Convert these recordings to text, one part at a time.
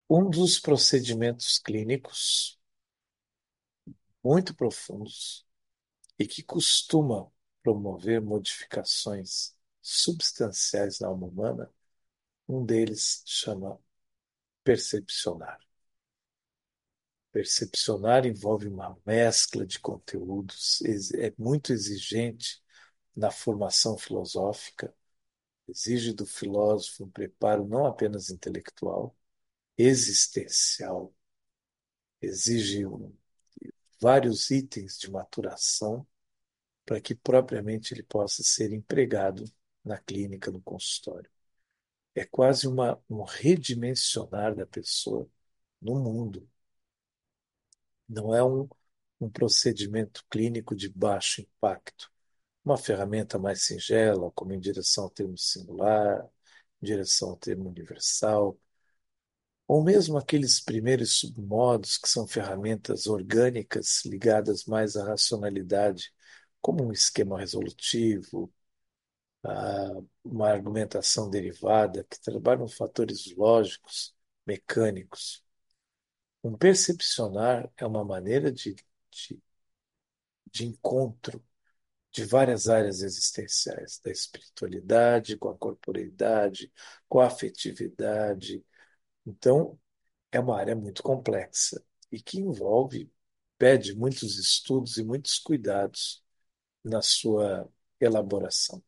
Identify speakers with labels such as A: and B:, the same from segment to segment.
A: Um dos procedimentos clínicos muito profundos e que costuma promover modificações substanciais na alma humana, um deles chama percepcionar. Percepcionar envolve uma mescla de conteúdos, é muito exigente na formação filosófica, exige do filósofo um preparo não apenas intelectual, existencial, exige vários itens de maturação para que propriamente ele possa ser empregado na clínica, no consultório. É quase um redimensionar da pessoa no mundo. Não é um procedimento clínico de baixo impacto. Uma ferramenta mais singela, como em direção ao termo singular, em direção ao termo universal, ou mesmo aqueles primeiros submodos que são ferramentas orgânicas ligadas mais à racionalidade, como um esquema resolutivo, uma argumentação derivada, que trabalham fatores lógicos, mecânicos. Um percepcionar é uma maneira de, de encontro de várias áreas existenciais, da espiritualidade com a corporeidade, com a afetividade. Então, é uma área muito complexa e que pede muitos estudos e muitos cuidados na sua elaboração.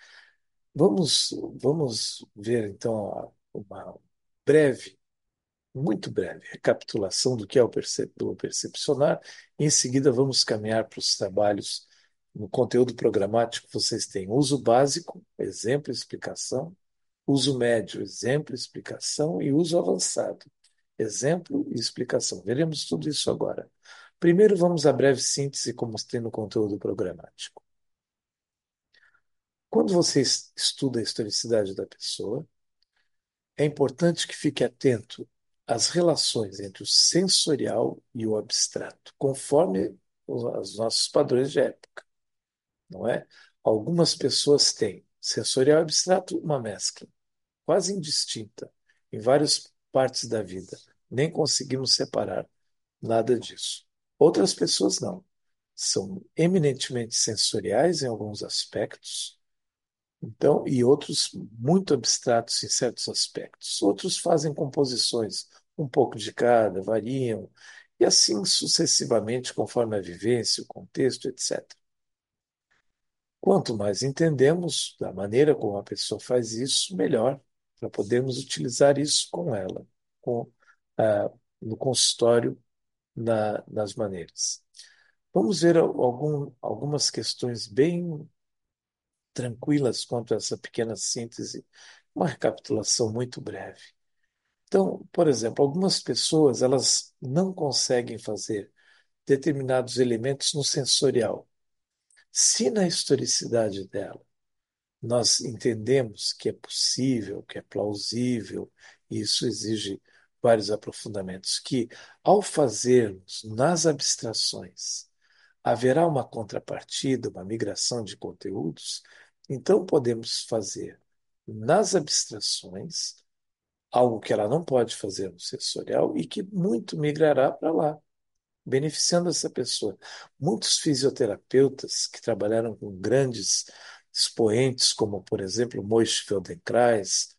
A: Vamos ver então uma breve, muito breve recapitulação do que é o percepcionar. E em seguida, vamos caminhar para os trabalhos no conteúdo programático. Vocês têm uso básico, exemplo e explicação, uso médio, exemplo e explicação, e uso avançado, exemplo e explicação. Veremos tudo isso agora. Primeiro, vamos à breve síntese, como tem no conteúdo programático. Quando você estuda a historicidade da pessoa, é importante que fique atento às relações entre o sensorial e o abstrato, conforme os nossos padrões de época, não é? Algumas pessoas têm sensorial e abstrato uma mescla, quase indistinta, em várias partes da vida. Nem conseguimos separar nada disso. Outras pessoas não. São eminentemente sensoriais em alguns aspectos, então, e outros muito abstratos em certos aspectos. Outros fazem composições, um pouco de cada, variam, e assim sucessivamente, conforme a vivência, o contexto, etc. Quanto mais entendemos da maneira como a pessoa faz isso, melhor, para podermos utilizar isso com ela, com, no consultório, nas maneiras. Vamos ver algumas questões bem tranquilas quanto a essa pequena síntese, uma recapitulação muito breve. Então, por exemplo, algumas pessoas elas não conseguem fazer determinados elementos no sensorial. Se na historicidade dela nós entendemos que é possível, que é plausível, e isso exige vários aprofundamentos, que ao fazermos nas abstrações haverá uma contrapartida, uma migração de conteúdos, então podemos fazer nas abstrações algo que ela não pode fazer no sensorial e que muito migrará para lá, beneficiando essa pessoa. Muitos fisioterapeutas que trabalharam com grandes expoentes, como, por exemplo, Moishe Feldenkrais,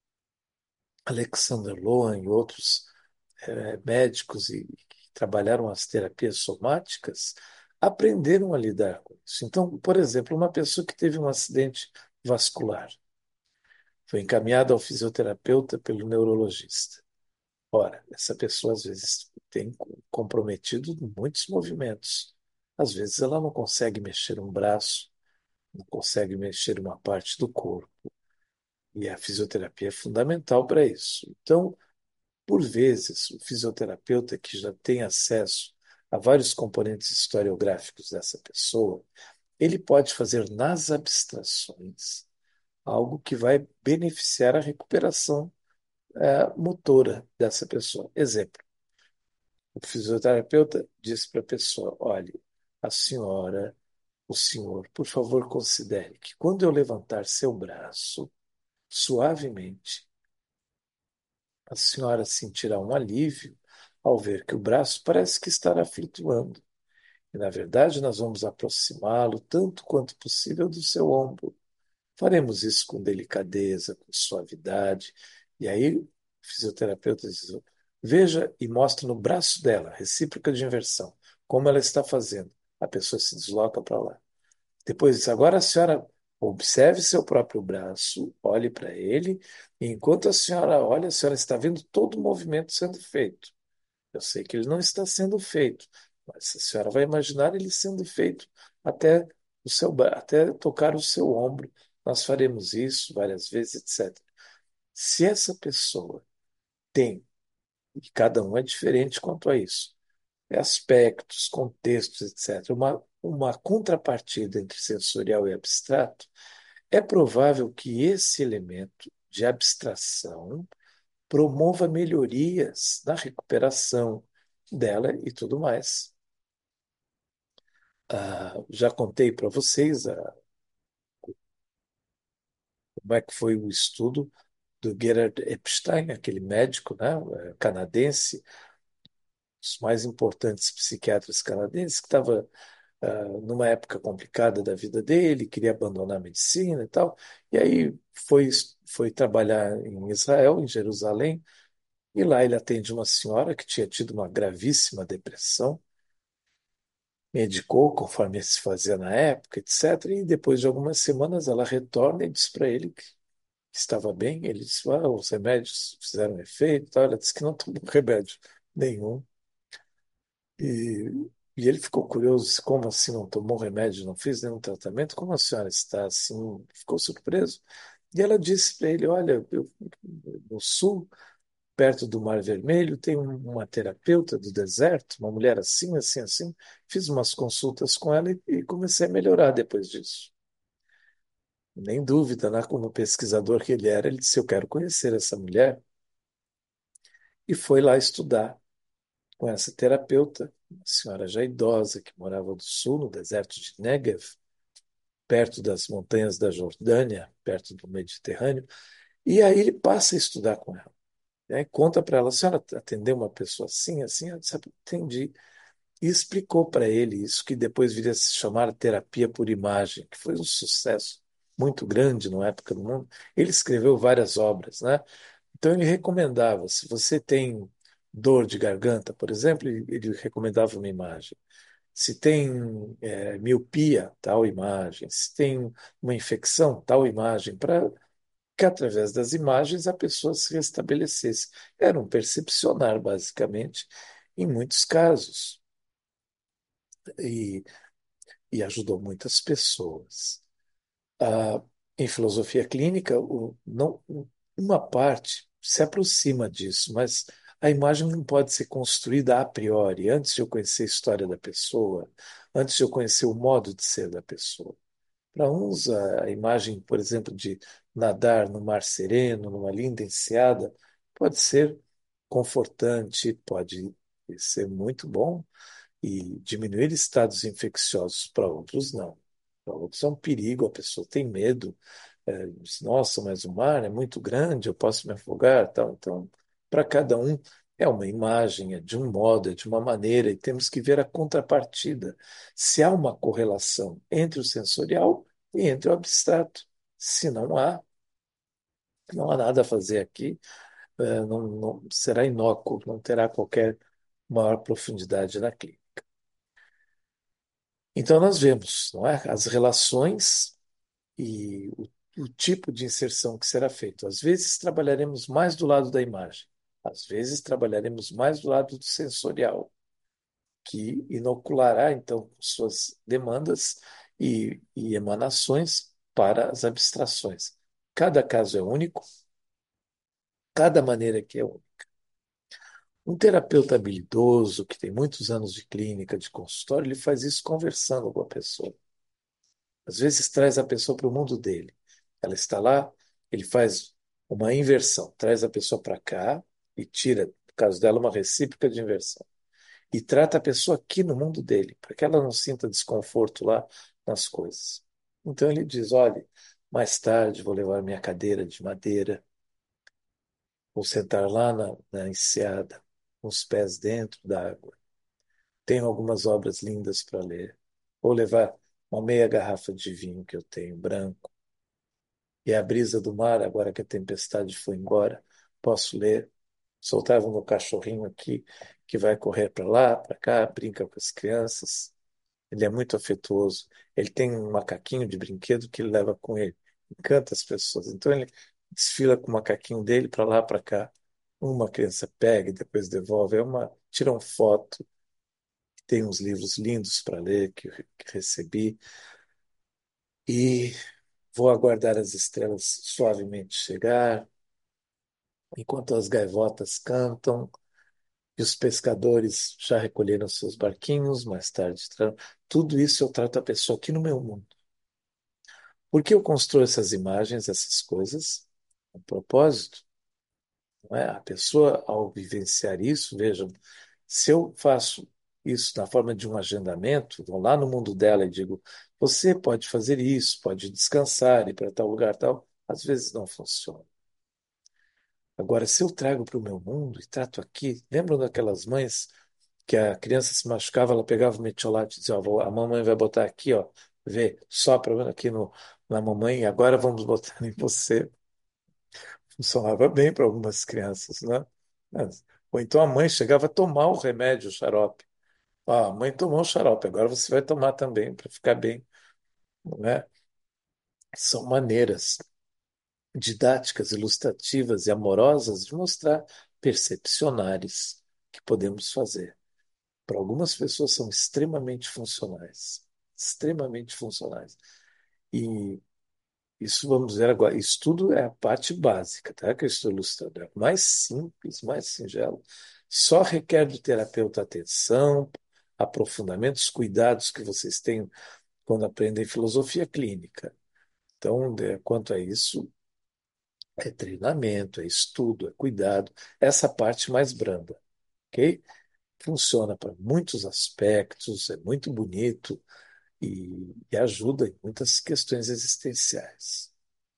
A: Alexander Lowen e outros médicos que trabalharam as terapias somáticas, aprenderam a lidar com isso. Então, por exemplo, uma pessoa que teve um acidente vascular foi encaminhada ao fisioterapeuta pelo neurologista. Ora, essa pessoa às vezes tem comprometido muitos movimentos. Às vezes ela não consegue mexer um braço, não consegue mexer uma parte do corpo. E a fisioterapia é fundamental para isso. Então, por vezes, o fisioterapeuta que já tem acesso a vários componentes historiográficos dessa pessoa, ele pode fazer nas abstrações algo que vai beneficiar a recuperação motora dessa pessoa. Exemplo, o fisioterapeuta diz para a pessoa: olhe, a senhora, o senhor, por favor, considere que quando eu levantar seu braço, suavemente, a senhora sentirá um alívio ao ver que o braço parece que estará flutuando. E, na verdade, nós vamos aproximá-lo tanto quanto possível do seu ombro. Faremos isso com delicadeza, com suavidade. E aí, o fisioterapeuta diz: veja e mostra no braço dela, recíproca de inversão, como ela está fazendo. A pessoa se desloca para lá. Depois diz: agora a senhora observe seu próprio braço, olhe para ele, e enquanto a senhora olha, a senhora está vendo todo o movimento sendo feito. Eu sei que ele não está sendo feito, mas a senhora vai imaginar ele sendo feito até até tocar o seu ombro. Nós faremos isso várias vezes, etc. Se essa pessoa tem, e cada um é diferente quanto a isso, aspectos, contextos, etc., uma contrapartida entre sensorial e abstrato, é provável que esse elemento de abstração promova melhorias na recuperação dela e tudo mais. Já contei para vocês como é que foi o estudo do Gerard Epstein, aquele médico, né, canadense, dos mais importantes psiquiatras canadenses, que estava numa época complicada da vida dele, queria abandonar a medicina e tal, e aí foi trabalhar em Israel, em Jerusalém, e lá ele atende uma senhora que tinha tido uma gravíssima depressão, medicou conforme se fazia na época, etc. E depois de algumas semanas ela retorna e diz para ele que estava bem. Ele disse: os remédios fizeram efeito, e tal. Ela disse que não tomou remédio nenhum. E, e ele ficou curioso: como assim não tomou remédio, não fez nenhum tratamento? Como a senhora está assim? Ficou surpreso. E ela disse para ele: olha, no sul, perto do Mar Vermelho, tem uma terapeuta do deserto, uma mulher assim, assim, assim. Fiz umas consultas com ela e comecei a melhorar depois disso. Nem dúvida, né? Como pesquisador que ele era, ele disse: eu quero conhecer essa mulher. E foi lá estudar com essa terapeuta, uma senhora já idosa, que morava do sul, no deserto de Negev, perto das montanhas da Jordânia, perto do Mediterrâneo. E aí ele passa a estudar com ela. E aí conta para ela: a senhora atendeu uma pessoa assim, assim? Ela disse: atendi. E explicou para ele isso que depois viria a se chamar terapia por imagem, que foi um sucesso muito grande na época do mundo. Ele escreveu várias obras, né? Então ele recomendava: se você tem dor de garganta, por exemplo, ele recomendava uma imagem. Se tem miopia, tal imagem. Se tem uma infecção, tal imagem, para que através das imagens a pessoa se restabelecesse. Era um percepcionar, basicamente, em muitos casos. E e ajudou muitas pessoas. Ah, em filosofia clínica, uma parte se aproxima disso, mas a imagem não pode ser construída a priori, antes de eu conhecer a história da pessoa, antes de eu conhecer o modo de ser da pessoa. Para uns, a imagem, por exemplo, de nadar no mar sereno, numa linda enseada, pode ser confortante, pode ser muito bom, e diminuir estados infecciosos. Para outros, não. Para outros é um perigo, a pessoa tem medo. Diz: nossa, mas o mar é muito grande, eu posso me afogar, tal. Então, para cada um é uma imagem, é de um modo, é de uma maneira, e temos que ver a contrapartida. Se há uma correlação entre o sensorial e entre o abstrato. Se não há, não há nada a fazer aqui, será inócuo, não terá qualquer maior profundidade na clínica. Então, nós vemos, não é, as relações e o tipo de inserção que será feito. Às vezes, trabalharemos mais do lado da imagem, às vezes, trabalharemos mais do lado do sensorial, que inoculará, então, suas demandas e emanações para as abstrações. Cada caso é único, cada maneira que é única. Um terapeuta habilidoso, que tem muitos anos de clínica, de consultório, ele faz isso conversando com a pessoa. Às vezes traz a pessoa para o mundo dele. Ela está lá, ele faz uma inversão, traz a pessoa para cá e tira, no caso dela, uma recíproca de inversão. E trata a pessoa aqui no mundo dele, para que ela não sinta desconforto lá nas coisas. Então ele diz: olhe, mais tarde vou levar minha cadeira de madeira, ou sentar lá na enseada, com os pés dentro da água. Tenho algumas obras lindas para ler. Ou levar uma meia garrafa de vinho que eu tenho, branco, e a brisa do mar, agora que a tempestade foi embora, posso ler. Soltava o meu cachorrinho aqui, que vai correr para lá, para cá, brinca com as crianças. Ele é muito afetuoso. Ele tem um macaquinho de brinquedo que ele leva com ele. Encanta as pessoas. Então ele desfila com o macaquinho dele para lá, para cá. Uma criança pega e depois devolve. Tiram foto. Tem uns livros lindos para ler que recebi. E vou aguardar as estrelas suavemente chegar, enquanto as gaivotas cantam e os pescadores já recolheram seus barquinhos, mais tarde. Tudo isso eu trato a pessoa aqui no meu mundo. Por que eu construo essas imagens, essas coisas? Um propósito, não é? A pessoa, ao vivenciar isso, vejam, se eu faço isso na forma de um agendamento, vou lá no mundo dela e digo, você pode fazer isso, pode descansar, ir para tal lugar, tal, às vezes não funciona. Agora, se eu trago para o meu mundo e trato aqui, lembram daquelas mães que a criança se machucava, ela pegava o metiolate e dizia, ó, a mamãe vai botar aqui, ó, vê, sopra aqui na mamãe e agora vamos botar em você. Funcionava bem para algumas crianças, né? Ou então a mãe chegava a tomar o remédio, o xarope. Ah, a mãe tomou o xarope, agora você vai tomar também para ficar bem, não é? São maneiras didáticas, ilustrativas e amorosas de mostrar percepcionares que podemos fazer. Para algumas pessoas são extremamente funcionais, extremamente funcionais. E isso vamos ver agora. Isso tudo é a parte básica, tá? Que eu estou ilustrando. É mais simples, mais singelo. Só requer do terapeuta atenção, aprofundamentos, cuidados que vocês têm quando aprendem filosofia clínica. Então, quanto a isso, é treinamento, é estudo, é cuidado. Essa parte mais branda, ok? Funciona para muitos aspectos, é muito bonito e ajuda em muitas questões existenciais.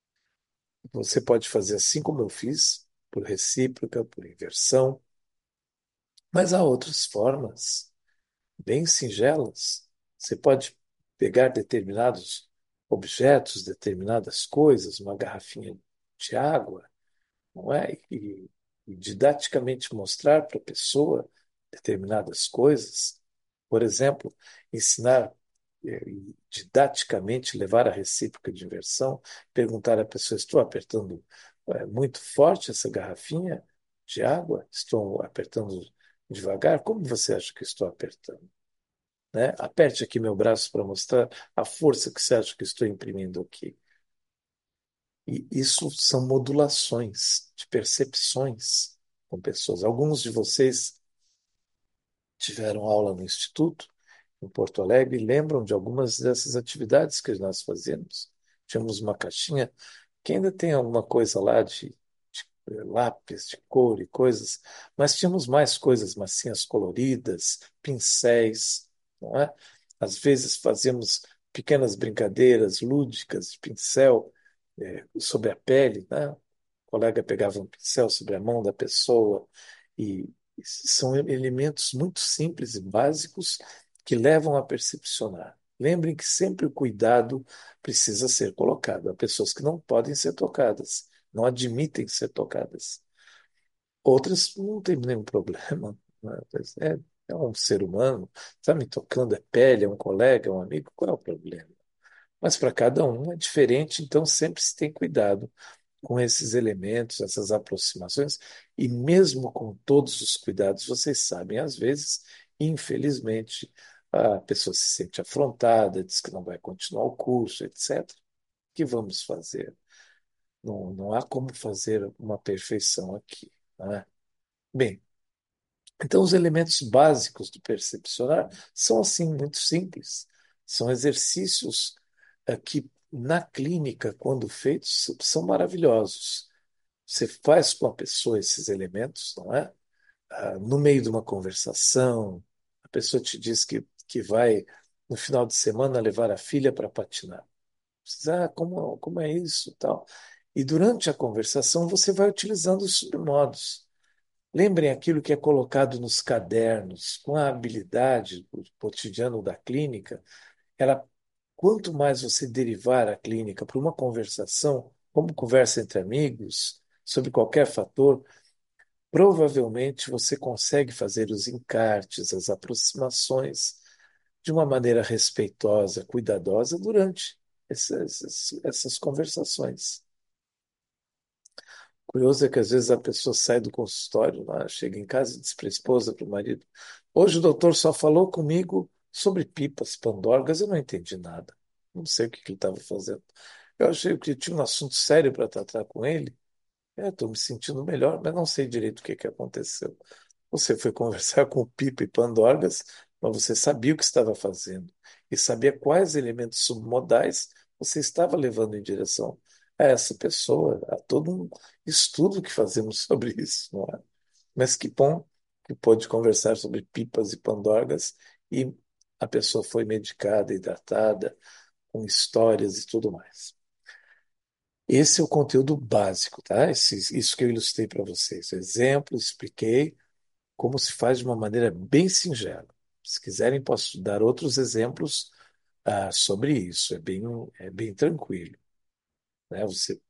A: Você pode fazer assim como eu fiz, por recíproca, por inversão, mas há outras formas bem singelas. Você pode pegar determinados objetos, determinadas coisas, uma garrafinha de água, não é? E didaticamente mostrar para a pessoa determinadas coisas. Por exemplo, ensinar didaticamente, levar a recíproca de inversão, perguntar à pessoa: estou apertando muito forte essa garrafinha de água? Estou apertando devagar? Como você acha que estou apertando? Né? Aperte aqui meu braço para mostrar a força que você acha que estou imprimindo aqui. E isso são modulações de percepções com pessoas. Alguns de vocês tiveram aula no Instituto, em Porto Alegre, e lembram de algumas dessas atividades que nós fazíamos. Tínhamos uma caixinha que ainda tem alguma coisa lá de lápis, de cor e coisas, mas tínhamos mais coisas, massinhas coloridas, pincéis, não é? Às vezes fazíamos pequenas brincadeiras lúdicas de pincel sobre a pele, né? O colega pegava um pincel sobre a mão da pessoa e são elementos muito simples e básicos que levam a percepcionar. Lembrem que sempre o cuidado precisa ser colocado. Há pessoas que não podem ser tocadas, não admitem ser tocadas. Outras não têm nenhum problema, né? É um ser humano, está me tocando, é pele, é um colega, é um amigo, qual é o problema? Mas para cada um é diferente, então sempre se tem cuidado com esses elementos, essas aproximações, e mesmo com todos os cuidados, vocês sabem, às vezes, infelizmente, a pessoa se sente afrontada, diz que não vai continuar o curso, etc. O que vamos fazer? Não há como fazer uma perfeição aqui, né? Bem, então os elementos básicos do percepcionar são assim muito simples. São exercícios que na clínica, quando feitos, são maravilhosos. Você faz com a pessoa esses elementos, não é? No meio de uma conversação, a pessoa te diz que vai, no final de semana, levar a filha para patinar. Você diz, como é isso, tal. E durante a conversação você vai utilizando os submodos. Lembrem aquilo que é colocado nos cadernos, com a habilidade do cotidiano da clínica, ela, quanto mais você derivar a clínica para uma conversação, como conversa entre amigos, sobre qualquer fator, provavelmente você consegue fazer os encartes, as aproximações de uma maneira respeitosa, cuidadosa durante essas conversações. Curioso é que às vezes a pessoa sai do consultório, lá, chega em casa e diz para a esposa, para o marido: Hoje o doutor só falou comigo sobre pipas, pandorgas, eu não entendi nada. Não sei o que que ele estava fazendo. Eu achei que tinha um assunto sério para tratar com ele. Estou me sentindo melhor, mas não sei direito o que que aconteceu. Você foi conversar com o Pipa e Pandorgas, mas você sabia o que estava fazendo e sabia quais elementos submodais você estava levando em direção a essa pessoa. Há todo um estudo que fazemos sobre isso, não é? Mas que bom que pôde conversar sobre pipas e pandorgas e a pessoa foi medicada, hidratada, com histórias e tudo mais. Esse é o conteúdo básico, tá? Isso que eu ilustrei para vocês. Exemplo, expliquei como se faz de uma maneira bem singela. Se quiserem, posso dar outros exemplos sobre isso. É bem tranquilo, né?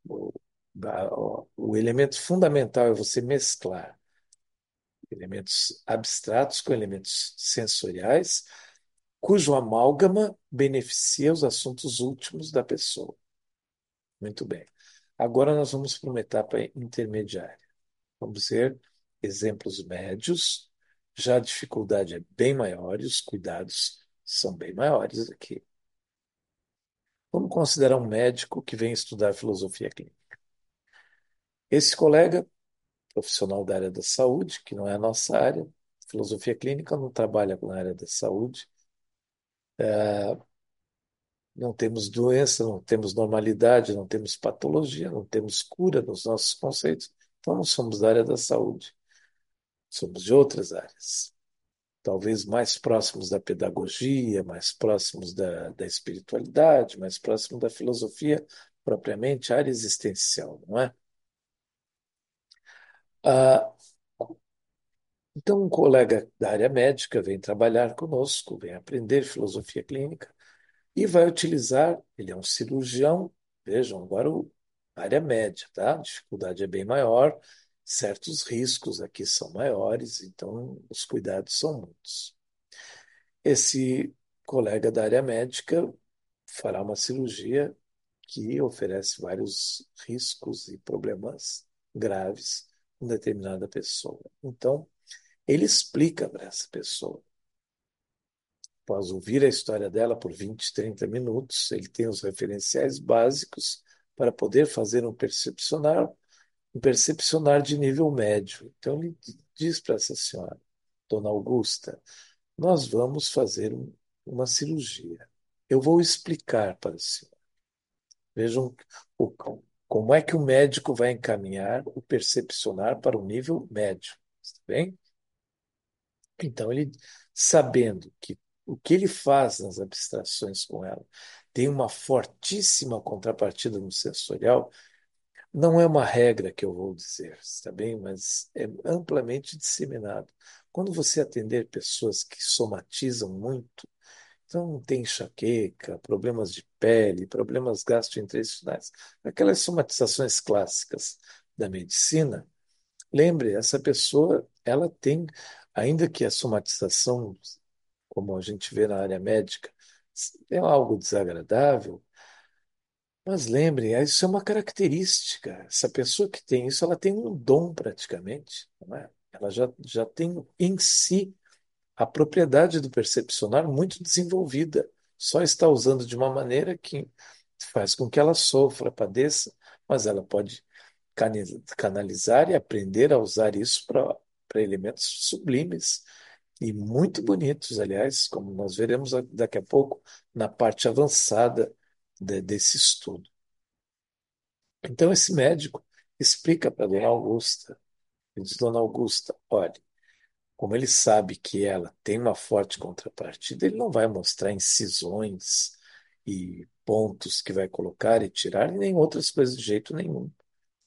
A: O elemento fundamental é você mesclar elementos abstratos com elementos sensoriais, cujo amálgama beneficia os assuntos últimos da pessoa. Muito bem. Agora nós vamos para uma etapa intermediária. Vamos ver exemplos médios. Já a dificuldade é bem maior e os cuidados são bem maiores aqui. Vamos considerar um médico que vem estudar filosofia clínica. Esse colega, profissional da área da saúde, que não é a nossa área, filosofia clínica não trabalha na área da saúde, não temos doença, não temos normalidade, não temos patologia, não temos cura nos nossos conceitos, então não somos da área da saúde, somos de outras áreas. Talvez mais próximos da pedagogia, mais próximos da espiritualidade, mais próximos da filosofia propriamente, área existencial, não é? Ah, então, um colega da área médica vem trabalhar conosco, vem aprender filosofia clínica e vai utilizar, ele é um cirurgião, vejam, agora a área média, tá? A dificuldade é bem maior, certos riscos aqui são maiores, então os cuidados são muitos. Esse colega da área médica fará uma cirurgia que oferece vários riscos e problemas graves com determinada pessoa. Então, ele explica para essa pessoa. Após ouvir a história dela por 20, 30 minutos, ele tem os referenciais básicos para poder fazer um percepcionar de nível médio. Então, ele diz para essa senhora, Dona Augusta, nós vamos fazer uma cirurgia. Eu vou explicar para a senhora. Vejam o, como é que o médico vai encaminhar o percepcionar para o nível médio. Está bem? Então, ele, sabendo que o que ele faz nas abstrações com ela tem uma fortíssima contrapartida no sensorial, não é uma regra que eu vou dizer, está bem? Mas é amplamente disseminado. Quando você atender pessoas que somatizam muito, então tem enxaqueca, problemas de pele, problemas gastrointestinais, aquelas somatizações clássicas da medicina, lembre, essa pessoa, ela tem, ainda que a somatização, como a gente vê na área médica, é algo desagradável, mas lembre, isso é uma característica. Essa pessoa que tem isso, ela tem um dom praticamente, não é? Ela já tem em si a propriedade do percepcionar muito desenvolvida. Só está usando de uma maneira que faz com que ela sofra, padeça, mas ela pode canalizar e aprender a usar isso para elementos sublimes e muito bonitos, aliás, como nós veremos daqui a pouco na parte avançada desse estudo. Então, esse médico explica para Dona Augusta, ele diz, Dona Augusta, olha, como ele sabe que ela tem uma forte contrapartida, ele não vai mostrar incisões e pontos que vai colocar e tirar, nem outras coisas de jeito nenhum.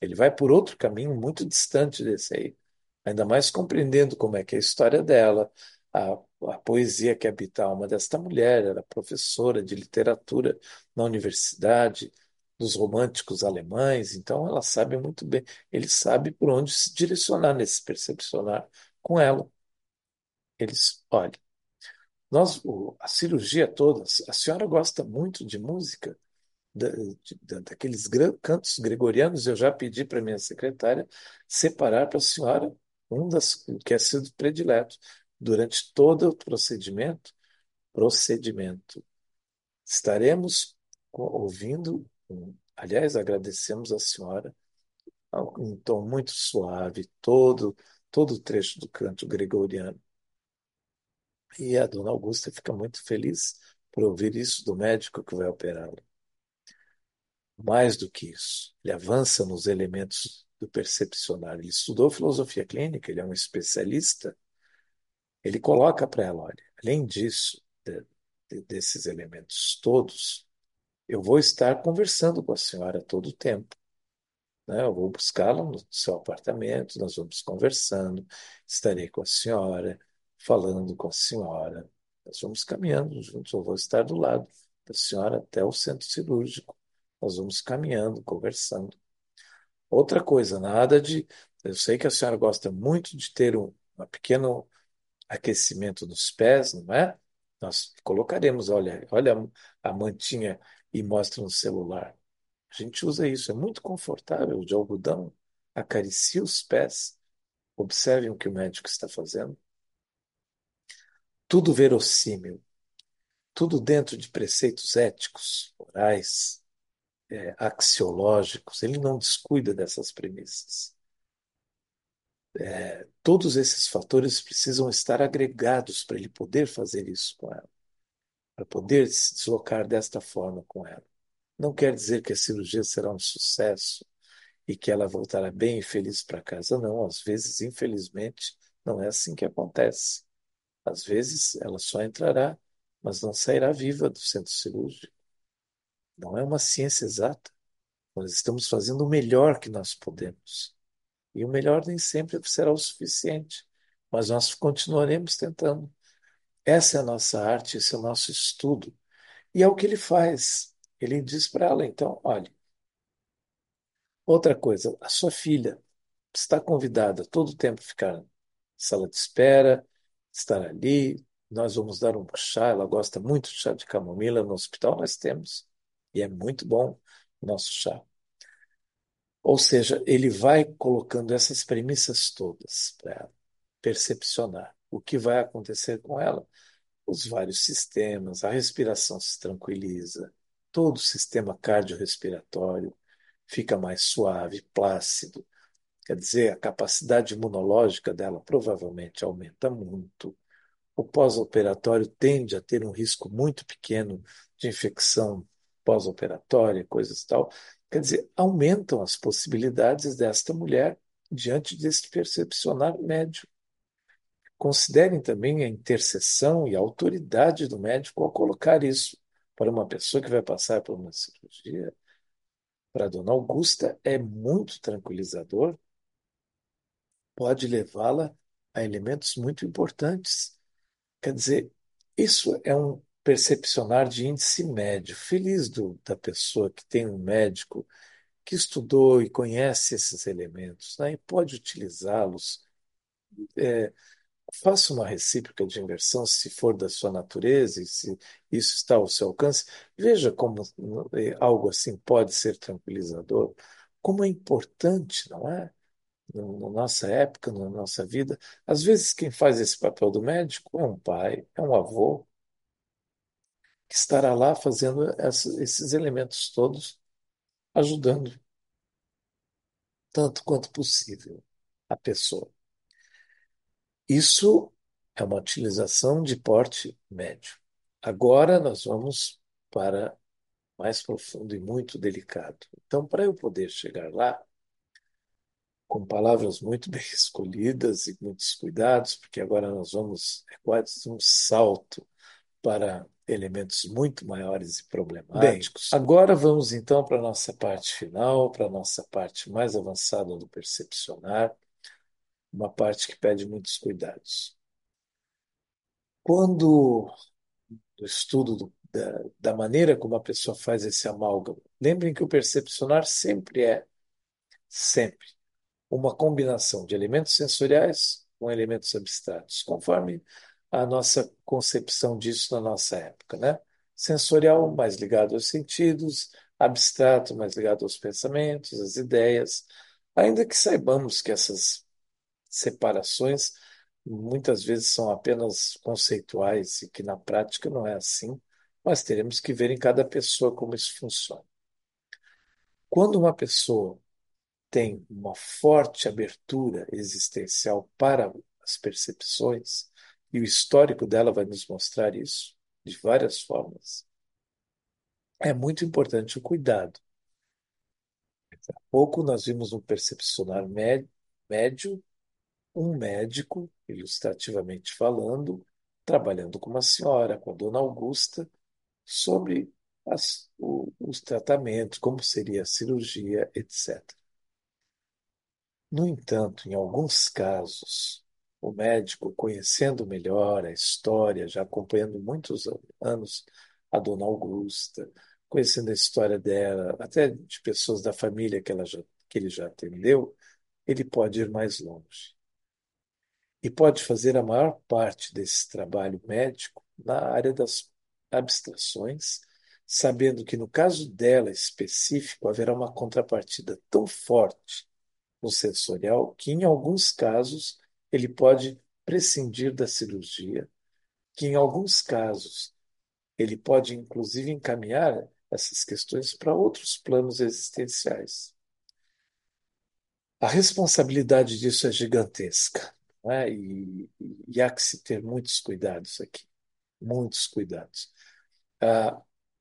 A: Ele vai por outro caminho muito distante desse aí, ainda mais compreendendo como é que é a história dela, a, a poesia que habita a alma desta mulher. Era professora de literatura na universidade, dos românticos alemães, então ela sabe muito bem, ele sabe por onde se direcionar nesse percepcionar com ela. Eles, olha, a cirurgia toda, a senhora gosta muito de música? Daqueles cantos gregorianos, eu já pedi para minha secretária separar para a senhora um das que é sido predileto. Durante todo o procedimento, estaremos ouvindo, aliás, agradecemos à senhora, um tom muito suave, todo o trecho do canto gregoriano. E a dona Augusta fica muito feliz por ouvir isso do médico que vai operá-la. Mais do que isso, ele avança nos elementos do percepcionar. Ele estudou filosofia clínica, ele é um especialista. Ele coloca para ela, olha, além disso, desses elementos todos, eu vou estar conversando com a senhora todo o tempo, né? Eu vou buscá-la no seu apartamento, nós vamos conversando, estarei com a senhora, falando com a senhora, nós vamos caminhando juntos, eu vou estar do lado da senhora até o centro cirúrgico, nós vamos caminhando, conversando. Outra coisa, nada de. Eu sei que a senhora gosta muito de ter um pequeno aquecimento nos pés, não é? Nós colocaremos, olha a mantinha e mostra no celular. A gente usa isso, é muito confortável, de algodão, acaricia os pés. Observem o que o médico está fazendo. Tudo verossímil, tudo dentro de preceitos éticos, morais, axiológicos. Ele não descuida dessas premissas. Todos esses fatores precisam estar agregados para ele poder fazer isso com ela, para poder se deslocar desta forma com ela. Não quer dizer que a cirurgia será um sucesso e que ela voltará bem e feliz para casa, não. Às vezes, infelizmente, não é assim que acontece. Às vezes, ela só entrará, mas não sairá viva do centro cirúrgico. Não é uma ciência exata. Nós estamos fazendo o melhor que nós podemos. E o melhor nem sempre será o suficiente, mas nós continuaremos tentando. Essa é a nossa arte, esse é o nosso estudo. E é o que ele faz. Ele diz para ela, então, olha, outra coisa, a sua filha está convidada todo o tempo a ficar na sala de espera, estar ali, nós vamos dar um chá, ela gosta muito de chá de camomila, no hospital nós temos, e é muito bom o nosso chá. Ou seja, ele vai colocando essas premissas todas para ela percepcionar o que vai acontecer com ela, os vários sistemas, a respiração se tranquiliza, todo o sistema cardiorrespiratório fica mais suave, plácido. Quer dizer, a capacidade imunológica dela provavelmente aumenta muito. O pós-operatório tende a ter um risco muito pequeno de infecção pós-operatória, coisas tal. Quer dizer, aumentam as possibilidades desta mulher diante deste percepcionar médio. Considerem também a intercessão e a autoridade do médico ao colocar isso para uma pessoa que vai passar por uma cirurgia. Para a dona Augusta é muito tranquilizador, pode levá-la a elementos muito importantes. Quer dizer, isso é um percepcionar de índice médio. Feliz da pessoa que tem um médico que estudou e conhece esses elementos, né, e pode utilizá-los. Faça uma recíproca de inversão, se for da sua natureza e se isso está ao seu alcance. Veja como algo assim pode ser tranquilizador, como é importante, não é? Na nossa época, na nossa vida. Às vezes, quem faz esse papel do médico é um pai, é um avô, que estará lá fazendo esses elementos todos, ajudando tanto quanto possível a pessoa. Isso é uma utilização de porte médio. Agora nós vamos para mais profundo e muito delicado. Então, para eu poder chegar lá, com palavras muito bem escolhidas e muitos cuidados, porque agora nós vamos, é quase um salto para elementos muito maiores e
B: Bem,
A: problemáticos. Agora vamos então para a nossa parte final, para a nossa parte mais avançada do percepcionar, uma parte que pede muitos cuidados. Quando do estudo da maneira como a pessoa faz esse amálgama, lembrem que o percepcionar sempre, uma combinação de elementos sensoriais com elementos abstratos, conforme a nossa concepção disso na nossa época, né? Sensorial mais ligado aos sentidos, abstrato mais ligado aos pensamentos, às ideias, ainda que saibamos que essas separações muitas vezes são apenas conceituais e que na prática não é assim, mas teremos que ver em cada pessoa como isso funciona. Quando uma pessoa tem uma forte abertura existencial para as percepções, e o histórico dela vai nos mostrar isso de várias formas. É muito importante o cuidado. Há pouco nós vimos um percepcionar médio, um médico, ilustrativamente falando, trabalhando com uma senhora, com a dona Augusta, sobre os tratamentos, como seria a cirurgia, etc. No entanto, em alguns casos, o médico, conhecendo melhor a história, já acompanhando muitos anos a dona Augusta, conhecendo a história dela, até de pessoas da família que ele já atendeu, ele pode ir mais longe. E pode fazer a maior parte desse trabalho médico na área das abstrações, sabendo que no caso dela específico haverá uma contrapartida tão forte no sensorial que, em alguns casos, ele pode prescindir da cirurgia, que, em alguns casos, ele pode, inclusive, encaminhar essas questões para outros planos existenciais. A responsabilidade disso é gigantesca, não é? E há que se ter muitos cuidados aqui, muitos cuidados. Ah,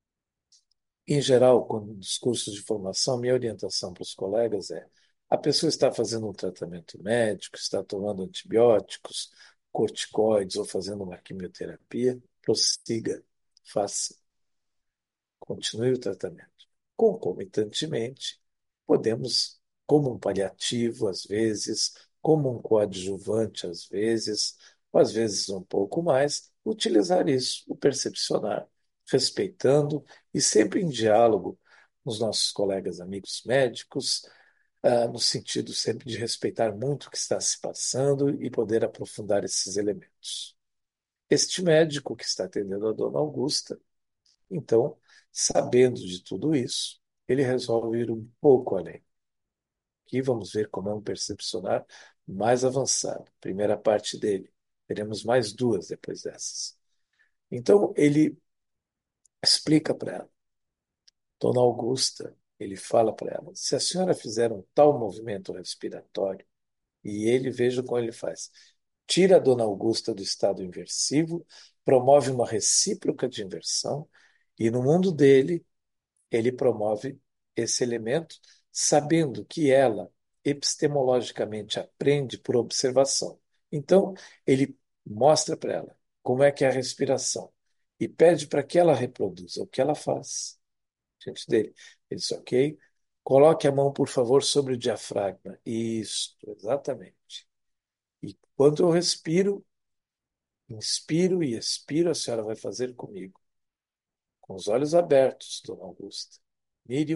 A: em geral, quando nos cursos de formação, minha orientação para os colegas é: a pessoa está fazendo um tratamento médico, está tomando antibióticos, corticoides ou fazendo uma quimioterapia, prossiga, faça, continue o tratamento. Concomitantemente, podemos, como um paliativo, às vezes, como um coadjuvante, às vezes um pouco mais, utilizar isso, o percepcionar, respeitando e sempre em diálogo com os nossos colegas amigos médicos, no sentido sempre de respeitar muito o que está se passando e poder aprofundar esses elementos. Este médico que está atendendo a dona Augusta, então, sabendo de tudo isso, ele resolve ir um pouco além. Aqui vamos ver como é um percepcionar mais avançado. Primeira parte dele. Teremos mais duas depois dessas. Então, ele explica para ela. Dona Augusta, ele fala para ela: se a senhora fizer um tal movimento respiratório, e ele, veja como ele faz, tira a Dona Augusta do estado inversivo, promove uma recíproca de inversão, e no mundo dele, ele promove esse elemento, sabendo que ela epistemologicamente aprende por observação. Então, ele mostra para ela como é que é a respiração e pede para que ela reproduza o que ela faz diante dele. Ele diz: ok, coloque a mão, por favor, sobre o diafragma. Isso, exatamente. E quando eu respiro, inspiro e expiro, a senhora vai fazer comigo. Com os olhos abertos, dona Augusta. Mire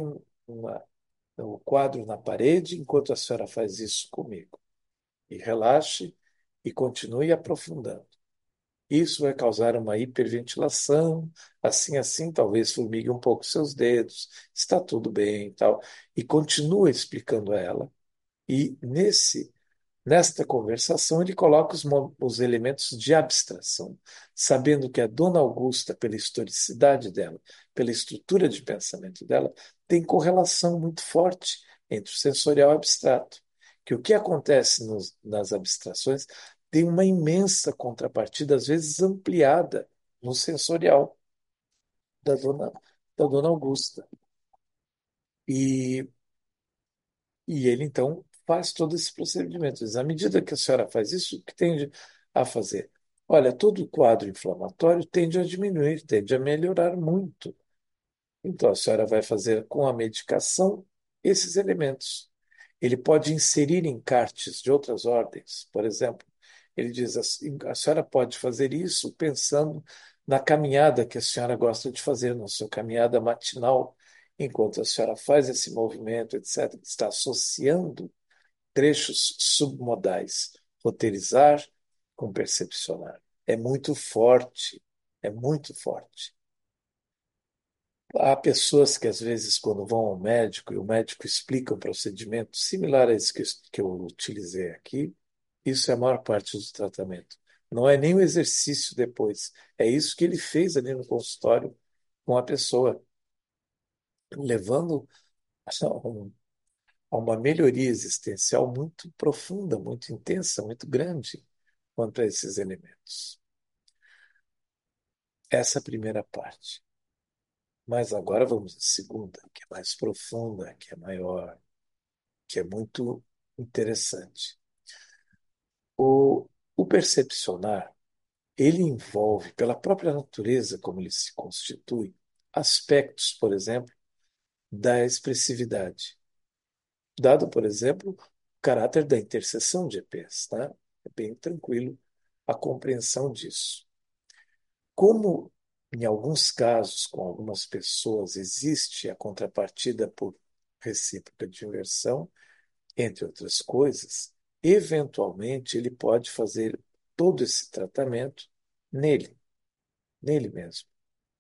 A: o quadro na parede enquanto a senhora faz isso comigo. E relaxe e continue aprofundando. Isso vai causar uma hiperventilação, assim, talvez formigue um pouco seus dedos, está tudo bem e tal. E continua explicando a ela. E nesta conversação, ele coloca os elementos de abstração, sabendo que a Dona Augusta, pela historicidade dela, pela estrutura de pensamento dela, tem correlação muito forte entre o sensorial e o abstrato. Que o que acontece nas abstrações tem uma imensa contrapartida, às vezes ampliada, no sensorial da Dona Augusta. E E ele, então, faz todo esse procedimento. Diz: à medida que a senhora faz isso, o que tem a fazer? Olha, todo quadro inflamatório tende a diminuir, tende a melhorar muito. Então, a senhora vai fazer com a medicação esses elementos. Ele pode inserir encartes de outras ordens. Por exemplo, ele diz assim: a senhora pode fazer isso pensando na caminhada que a senhora gosta de fazer, na sua caminhada matinal, enquanto a senhora faz esse movimento, etc. Está associando trechos submodais, roteirizar com percepcionar. É muito forte, é muito forte. Há pessoas que, às vezes, quando vão ao médico e o médico explica um procedimento similar a esse que eu utilizei aqui, isso é a maior parte do tratamento. Não é nem o exercício depois, é isso que ele fez ali no consultório com a pessoa, levando a uma melhoria existencial muito profunda, muito intensa, muito grande quanto a esses elementos. Essa é a primeira parte. Mas agora vamos à segunda, que é mais profunda, que é maior, que é muito interessante. O, o percepcionar, ele envolve, pela própria natureza como ele se constitui, aspectos, por exemplo, da expressividade. Dado, por exemplo, o caráter da interseção de EPs, tá? É bem tranquilo a compreensão disso. Como, em alguns casos, com algumas pessoas, existe a contrapartida por recíproca de inversão, entre outras coisas, eventualmente ele pode fazer todo esse tratamento nele, nele mesmo.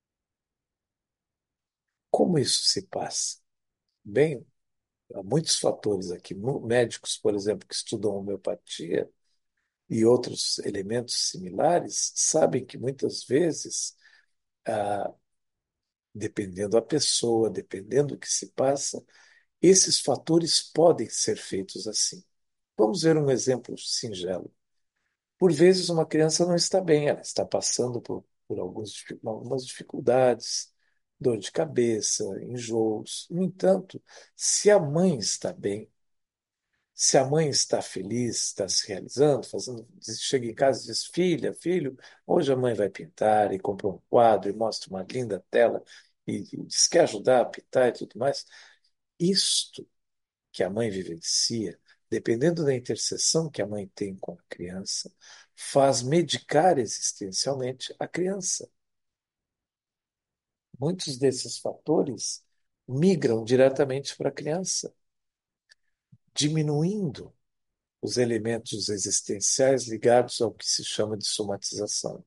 A: Como isso se passa? Bem, há muitos fatores aqui. Médicos, por exemplo, que estudam homeopatia e outros elementos similares, sabem que muitas vezes, ah, dependendo da pessoa, dependendo do que se passa, esses fatores podem ser feitos assim. Vamos ver um exemplo singelo. Por vezes, uma criança não está bem, ela está passando por algumas dificuldades, dor de cabeça, enjoos. No entanto, se a mãe está bem, se a mãe está feliz, está se realizando, chega em casa e diz: Filha, filho, hoje a mãe vai pintar e compra um quadro e mostra uma linda tela e diz que quer ajudar a pintar e tudo mais. Isto que a mãe vivencia, dependendo da interseção que a mãe tem com a criança, faz medicar existencialmente a criança. Muitos desses fatores migram diretamente para a criança, diminuindo os elementos existenciais ligados ao que se chama de somatização,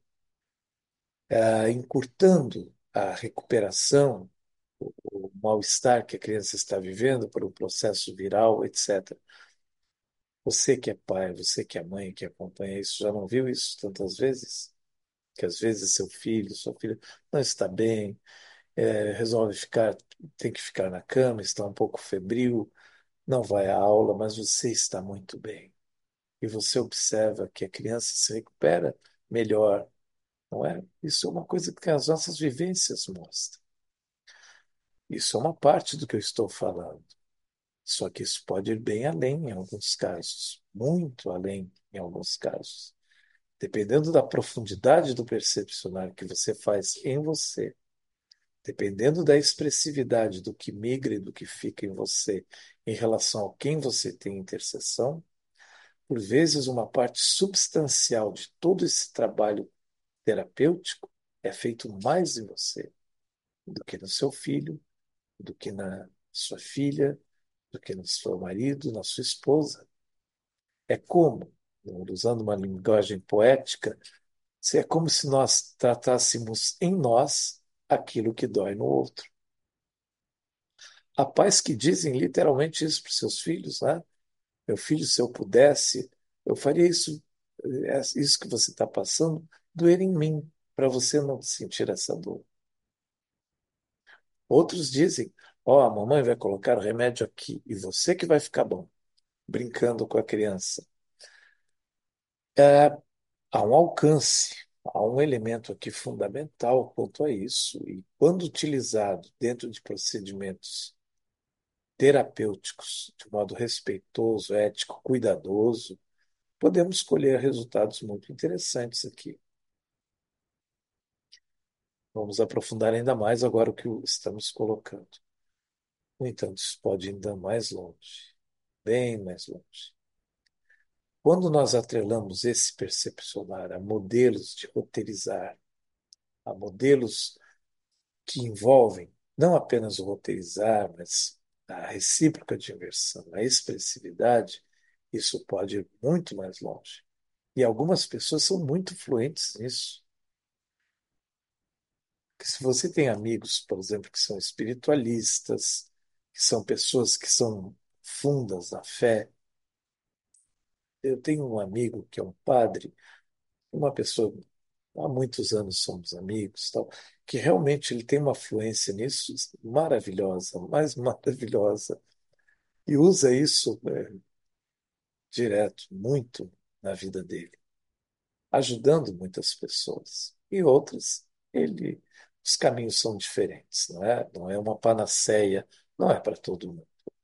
A: encurtando a recuperação, o mal-estar que a criança está vivendo por um processo viral, etc. Você que é pai, você que é mãe, que acompanha isso, já não viu isso tantas vezes? Que às vezes seu filho, sua filha não está bem, resolve ficar, tem que ficar na cama, está um pouco febril, não vai à aula, mas você está muito bem. E você observa que a criança se recupera melhor, não é? Isso é uma coisa que as nossas vivências mostram. Isso é uma parte do que eu estou falando. Só que isso pode ir bem além em alguns casos, muito além em alguns casos. Dependendo da profundidade do percepcionar que você faz em você, dependendo da expressividade do que migra e do que fica em você em relação a quem você tem interseção, por vezes uma parte substancial de todo esse trabalho terapêutico é feito mais em você do que no seu filho, do que na sua filha, do que no seu marido, na sua esposa. É como, usando uma linguagem poética, é como se nós tratássemos em nós aquilo que dói no outro. Há pais que dizem literalmente isso para os seus filhos, né? Meu filho, se eu pudesse, eu faria isso, isso que você está passando, doer em mim, para você não sentir essa dor. Outros dizem, ó, a mamãe vai colocar o remédio aqui e você que vai ficar bom, brincando com a criança. É, há um alcance, há um elemento aqui fundamental quanto a isso, e quando utilizado dentro de procedimentos terapêuticos, de modo respeitoso, ético, cuidadoso, podemos colher resultados muito interessantes aqui. Vamos aprofundar ainda mais agora o que estamos colocando. No entanto, isso pode ir ainda mais longe, bem mais longe. Quando nós atrelamos esse percepcionar a modelos de roteirizar, a modelos que envolvem não apenas o roteirizar, mas a recíproca de inversão, a expressividade, isso pode ir muito mais longe. E algumas pessoas são muito fluentes nisso. Porque se você tem amigos, por exemplo, que são espiritualistas, que são pessoas que são fundas na fé, eu tenho um amigo que é um padre, uma pessoa, há muitos anos somos amigos, tal, que realmente ele tem uma fluência nisso maravilhosa, mais maravilhosa, e usa isso direto, muito na vida dele, ajudando muitas pessoas. E outras, os caminhos são diferentes, não é? Não é uma panaceia, não é para todo mundo.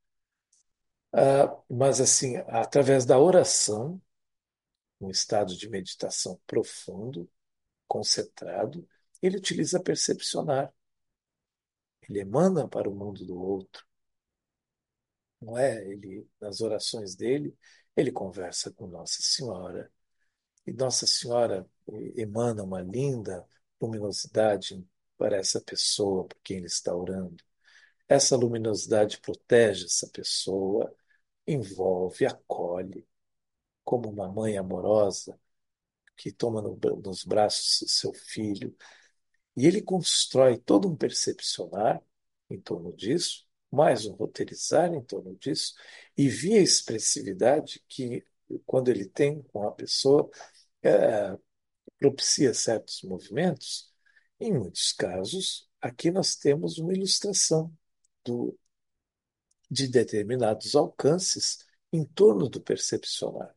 A: Mas assim, através da oração, um estado de meditação profundo, concentrado, ele utiliza percepcionar. Ele emana para o mundo do outro, não é? Ele, nas orações dele, ele conversa com Nossa Senhora. E Nossa Senhora emana uma linda luminosidade para essa pessoa por quem ele está orando. Essa luminosidade protege essa pessoa, envolve, acolhe, como uma mãe amorosa que toma nos braços seu filho. E ele constrói todo um percepcionar em torno disso, mais um roteirizar em torno disso, e via expressividade que, quando ele tem com a pessoa, é, propicia certos movimentos. Em muitos casos, aqui nós temos uma ilustração do, de determinados alcances em torno do percepcionar.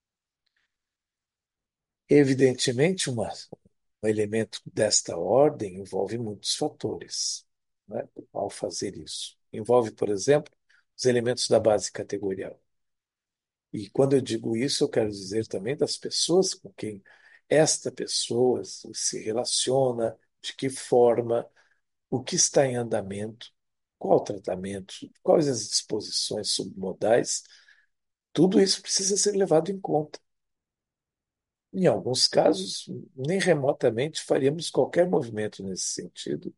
A: Evidentemente, um elemento desta ordem envolve muitos fatores, né, ao fazer isso. Envolve, por exemplo, os elementos da base categorial. E quando eu digo isso, eu quero dizer também das pessoas com quem esta pessoa se relaciona, de que forma, o que está em andamento, qual o tratamento, quais as disposições submodais, tudo isso precisa ser levado em conta. Em alguns casos, nem remotamente faríamos qualquer movimento nesse sentido.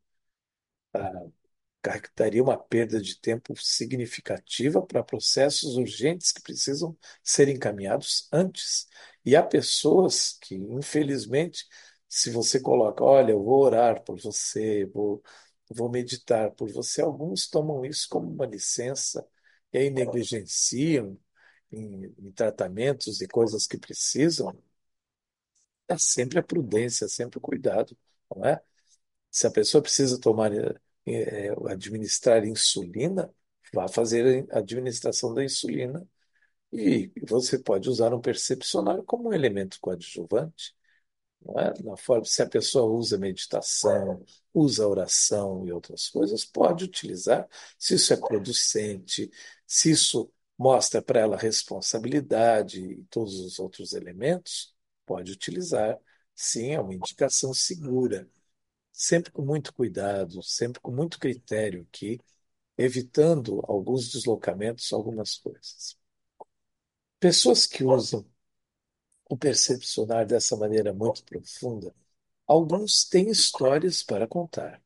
A: Daria uma perda de tempo significativa para processos urgentes que precisam ser encaminhados antes. E há pessoas que, infelizmente, se você coloca, olha, eu vou orar por você, vou meditar por você, alguns tomam isso como uma licença e aí negligenciam em tratamentos e coisas que precisam. É sempre a prudência, sempre o cuidado, não é? Se a pessoa precisa administrar insulina, vá fazer a administração da insulina. E você pode usar um percepcionário como um elemento coadjuvante, não é? Na forma, se a pessoa usa meditação, usa oração e outras coisas, pode utilizar. Se isso é producente, se isso mostra para ela responsabilidade e todos os outros elementos, pode utilizar. Sim, é uma indicação segura, sempre com muito cuidado, sempre com muito critério aqui, evitando alguns deslocamentos, algumas coisas. Pessoas que usam o percepcionar dessa maneira muito profunda, alguns têm histórias para contar.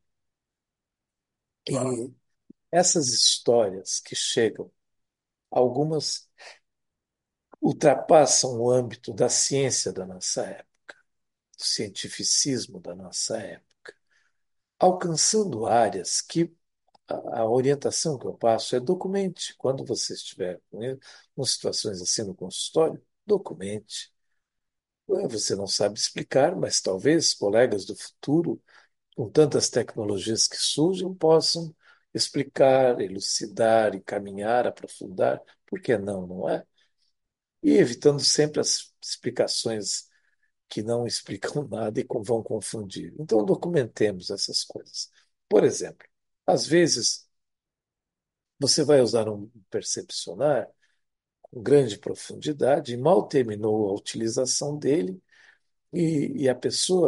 A: E essas histórias que chegam, algumas ultrapassam o âmbito da ciência da nossa época, do cientificismo da nossa época, alcançando áreas que a orientação que eu passo é documente. Quando você estiver com situações assim no consultório, documente. Você não sabe explicar, mas talvez colegas do futuro, com tantas tecnologias que surgem, possam explicar, elucidar, encaminhar, aprofundar. Por que não, não é? E evitando sempre as explicações que não explicam nada e vão confundir. Então, documentemos essas coisas. Por exemplo, às vezes você vai usar um percepcionar com grande profundidade e mal terminou a utilização dele e a pessoa.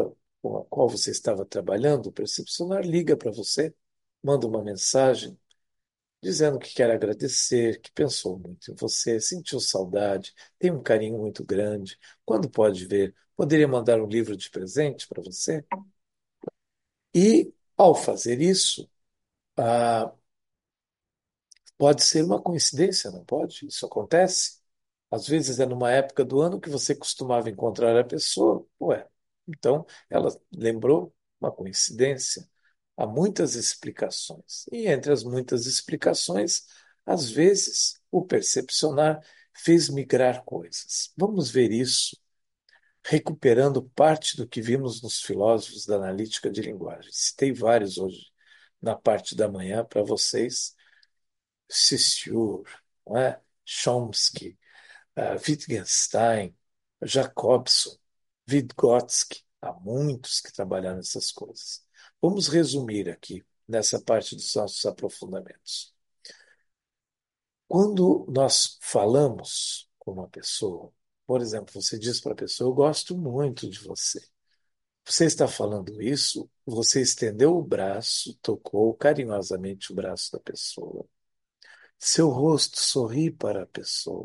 A: com a qual você estava trabalhando, o percepcionar liga para você, manda uma mensagem dizendo que quer agradecer, que pensou muito em você, sentiu saudade, tem um carinho muito grande. Quando pode ver, poderia mandar um livro de presente para você? E, ao fazer isso, ah, pode ser uma coincidência, não pode? Isso acontece. Às vezes é numa época do ano que você costumava encontrar a pessoa. Ué, então ela lembrou uma coincidência. Há muitas explicações. E entre as muitas explicações, às vezes o percepcionar fez migrar coisas. Vamos ver isso recuperando parte do que vimos nos filósofos da analítica de linguagem. Citei vários hoje na parte da manhã para vocês. Saussure, não é? Chomsky, Wittgenstein, Jacobson, Vygotsky, há muitos que trabalharam nessas coisas. Vamos resumir aqui nessa parte dos nossos aprofundamentos. Quando nós falamos com uma pessoa, por exemplo, você diz para a pessoa: Eu gosto muito de você. Você está falando isso, você estendeu o braço, tocou carinhosamente o braço da pessoa. Seu rosto sorri para a pessoa.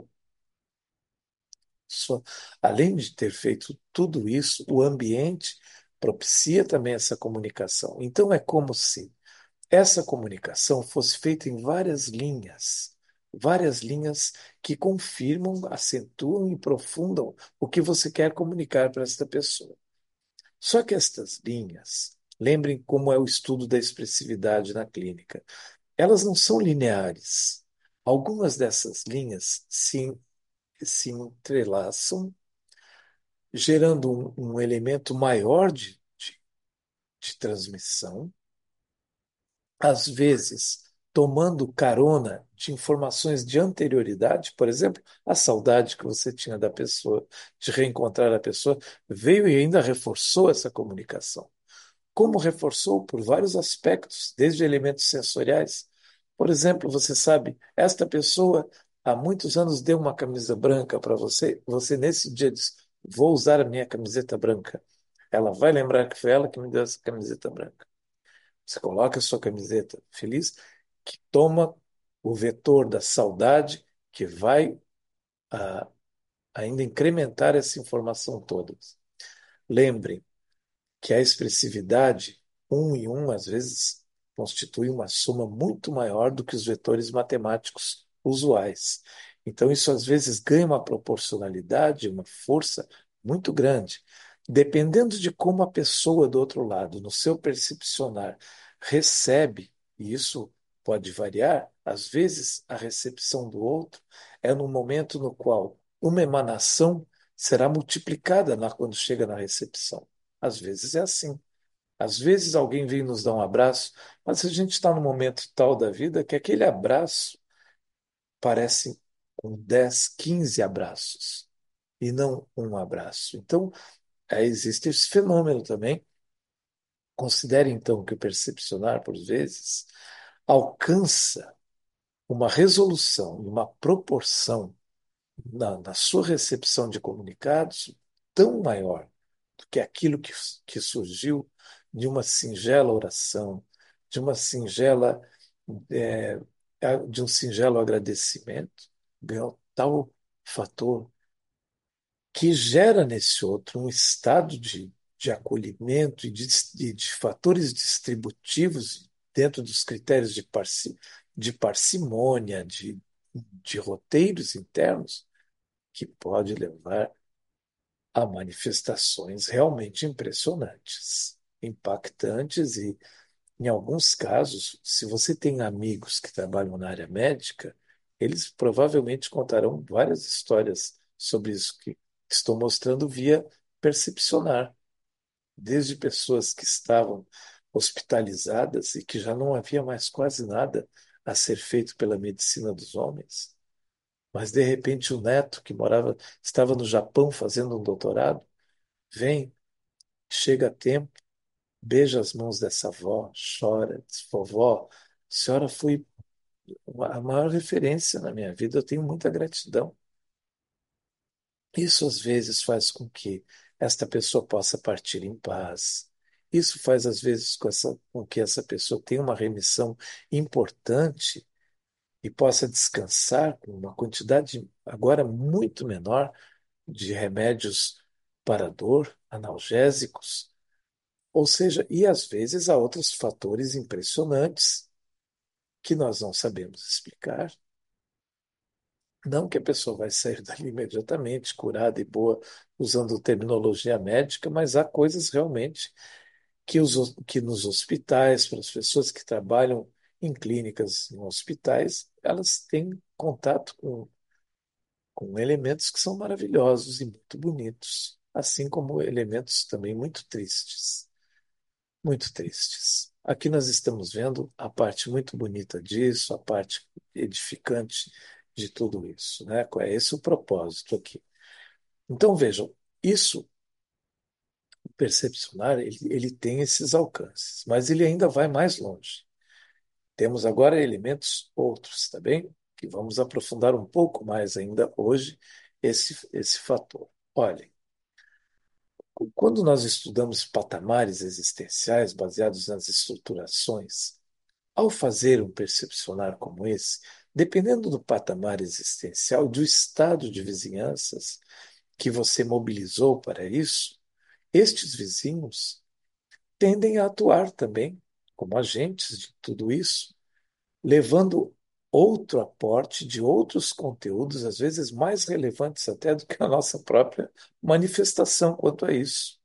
A: Só, além de ter feito tudo isso, o ambiente propicia também essa comunicação. Então é como se essa comunicação fosse feita em várias linhas que confirmam, acentuam e aprofundam o que você quer comunicar para esta pessoa. Só que estas linhas, lembrem como é o estudo da expressividade na clínica, elas não são lineares. Algumas dessas linhas se entrelaçam gerando um elemento maior de transmissão, às vezes tomando carona de informações de anterioridade, por exemplo, a saudade que você tinha da pessoa, de reencontrar a pessoa, veio e ainda reforçou essa comunicação. Como reforçou por vários aspectos, desde elementos sensoriais. Por exemplo, você sabe, esta pessoa há muitos anos deu uma camisa branca para você, você nesse dia diz: Vou usar a minha camiseta branca. Ela vai lembrar que foi ela que me deu essa camiseta branca. Você coloca a sua camiseta feliz, que toma o vetor da saudade, que vai ah, ainda incrementar essa informação toda. Lembrem, que a expressividade, um e um, às vezes, constitui uma soma muito maior do que os vetores matemáticos usuais. Então, isso às vezes ganha uma proporcionalidade, uma força muito grande. Dependendo de como a pessoa do outro lado, no seu percepcionar, recebe, e isso pode variar, às vezes a recepção do outro é no momento no qual uma emanação será multiplicada quando chega na recepção. Às vezes é assim. Às vezes alguém vem nos dar um abraço, mas a gente está num momento tal da vida que aquele abraço parece com 10, 15 abraços e não um abraço. Então, existe esse fenômeno também. Considere então que o percepcionar, por vezes, alcança uma resolução e uma proporção na sua recepção de comunicados tão maior do que aquilo que surgiu de uma singela oração, de uma singela, é, de um singelo agradecimento, ganhou tal fator que gera nesse outro um estado de acolhimento e de fatores distributivos dentro dos critérios de parcimônia, de roteiros internos, que pode levar a manifestações realmente impressionantes, impactantes e, em alguns casos, se você tem amigos que trabalham na área médica, eles provavelmente contarão várias histórias sobre isso que estou mostrando via percepcionar, desde pessoas que estavam hospitalizadas e que já não havia mais quase nada a ser feito pela medicina dos homens, mas de repente o neto que estava no Japão fazendo um doutorado, vem, chega a tempo, beija as mãos dessa avó, chora, diz: Vovó, a senhora foi a maior referência na minha vida, eu tenho muita gratidão. Isso às vezes faz com que esta pessoa possa partir em paz. Isso faz, às vezes, com que essa pessoa tenha uma remissão importante e possa descansar com uma quantidade agora muito menor de remédios para dor, analgésicos, ou seja, e às vezes há outros fatores impressionantes que nós não sabemos explicar. Não que a pessoa vai sair dali imediatamente curada e boa usando terminologia médica, mas há coisas realmente que nos hospitais, para as pessoas que trabalham em clínicas, em hospitais, elas têm contato com elementos que são maravilhosos e muito bonitos, assim como elementos também muito tristes, muito tristes. Aqui nós estamos vendo a parte muito bonita disso, a parte edificante de tudo isso, né? É esse o propósito aqui. Então vejam, isso, o percepcionar, ele tem esses alcances, mas ele ainda vai mais longe. Temos agora elementos outros, tá bem? Que vamos aprofundar um pouco mais ainda hoje esse fator. Olhem, quando nós estudamos patamares existenciais baseados nas estruturações, ao fazer um percepcionar como esse, dependendo do patamar existencial, do estado de vizinhanças que você mobilizou para isso, estes vizinhos tendem a atuar também como agentes de tudo isso, levando outro aporte de outros conteúdos, às vezes mais relevantes até do que a nossa própria manifestação quanto a isso,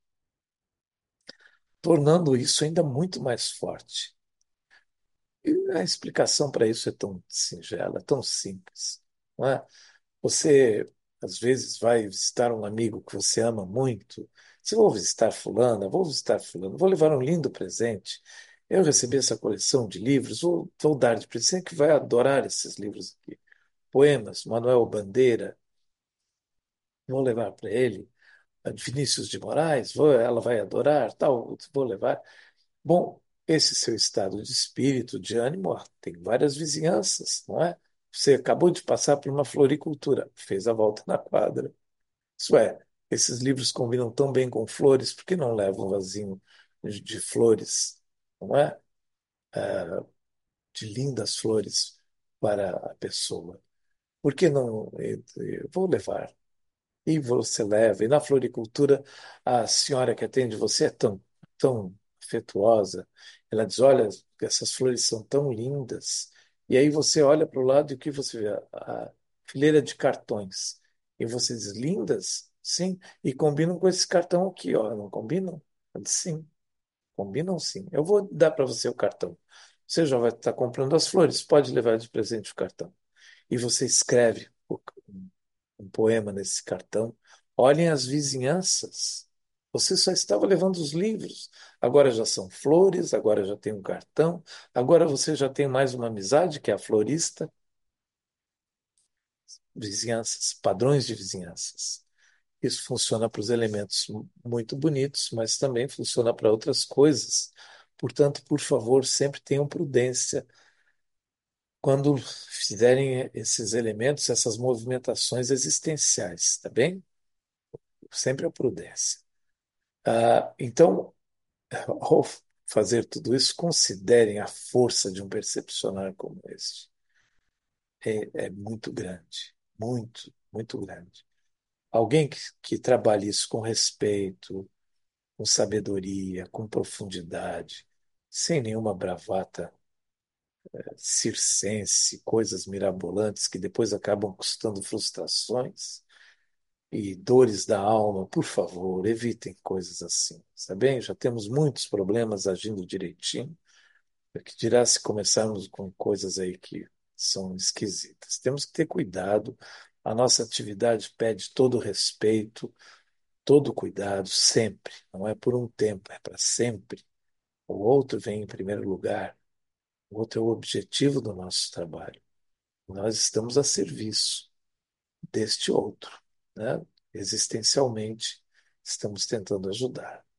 A: tornando isso ainda muito mais forte. E a explicação para isso é tão singela, tão simples, não é? Você, às vezes, vai visitar um amigo que você ama muito. Você vou visitar fulana, vou visitar fulano, vou levar um lindo presente. Eu recebi essa coleção de livros, vou dar de presente que vai adorar esses livros aqui. Poemas, Manuel Bandeira, vou levar para ele. Vinícius de Moraes, ela vai adorar, tal, vou levar. Bom, esse seu estado de espírito, de ânimo, ó, tem várias vizinhanças, não é? Você acabou de passar por uma floricultura, fez a volta na quadra. Isso é, esses livros combinam tão bem com flores, por que não leva um vasinho de flores, não é? De lindas flores para a pessoa? Por que não? Eu vou levar. E você leva. E na floricultura, a senhora que atende você é tão afetuosa. Ela diz: Olha, essas flores são tão lindas. E aí você olha para o lado e o que você vê? A fileira de cartões. E você diz: Lindas? Sim. E combinam com esse cartão aqui, ó. Não combinam? Ela diz: Sim, combinam sim. Eu vou dar para você o cartão. Você já vai estar comprando as flores, pode levar de presente o cartão. E você escreve um poema nesse cartão. Olhem as vizinhanças. Você só estava levando os livros. Agora já são flores, agora já tem um cartão, agora você já tem mais uma amizade, que é a florista. Vizinhanças, padrões de vizinhanças. Isso funciona para os elementos muito bonitos, mas também funciona para outras coisas. Portanto, por favor, sempre tenham prudência quando fizerem esses elementos, essas movimentações existenciais, tá bem? Sempre a prudência. Então, ao fazer tudo isso, considerem a força de um percepcionar como este. É muito grande, muito grande. Alguém que trabalhe isso com respeito, com sabedoria, com profundidade, sem nenhuma bravata circense, coisas mirabolantes que depois acabam custando frustrações e dores da alma, por favor, evitem coisas assim, tá bem? Já temos muitos problemas agindo direitinho. Que dirá se começarmos com coisas aí que são esquisitas. Temos que ter cuidado. A nossa atividade pede todo o respeito, todo o cuidado, sempre. Não é por um tempo, é para sempre. O outro vem em primeiro lugar. O outro é o objetivo do nosso trabalho. Nós estamos a serviço deste outro, né? Existencialmente, estamos tentando ajudar.